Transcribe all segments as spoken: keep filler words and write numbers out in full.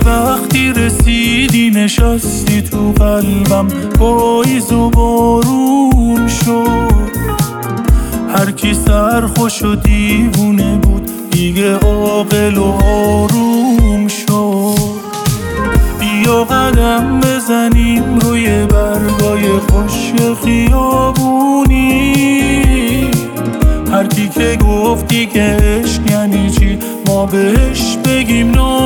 وقتی رسیدی نشستی تو قلبم، پاییز و بارون شد. هر کی سرخوش و دیوونه بود دیگه عاقل و آروم شد. بیا قدم بزنیم روی برگای خوش خیابونی. هر کی که گفتی که عشق یعنی چی ما بهش بگیم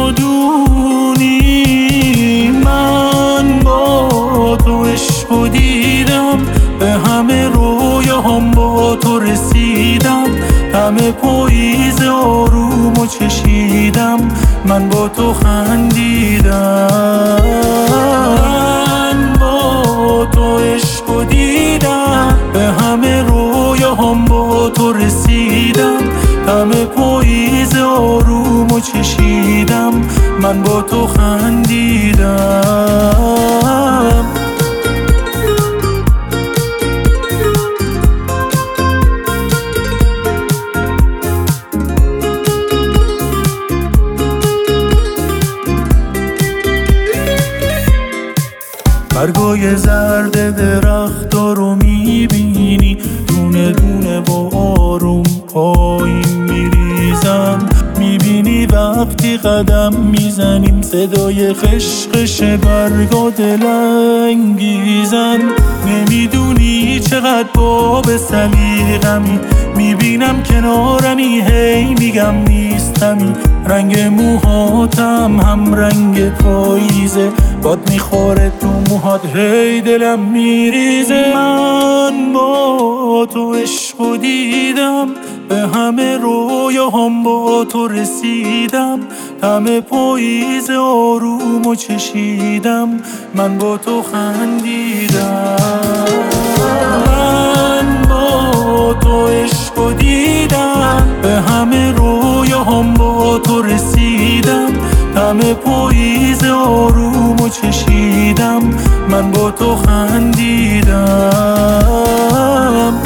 نادونی. من با تو عشق دیدم، به همه رویاهام با تو رسیدم. همه پاییز آروم و چشیدم، من با تو خندیدم. من با تو عشق دیدم، به همه رویاهام با تو رسیدم. همه پاییز آروم و چشیدم، من با تو خندیدم. برگای زرد درختا رو میبینی، دونه دونه با آروم پایین میریزن. میبینی وقتی قدم میزنیم صدای خشخش برگا دلانگیزن. نمیدونی چقدر باب سلیقمی، میبینم کنارمی هی میگم نیستمی. رنگ موهاتم هم رنگ پاییزه، باد میخوره تو موهات هی دلم میریزه. من با تو عشق دیدم، به همه رویاهام با تو رسیدم. همه پاییز آروم و چشیدم، من با تو خندیدم. من با تو عشق دیدم، به همه رویاهام با تو رسیدم. همه پاییز آروم و چشیدم، من با تو خندیدم.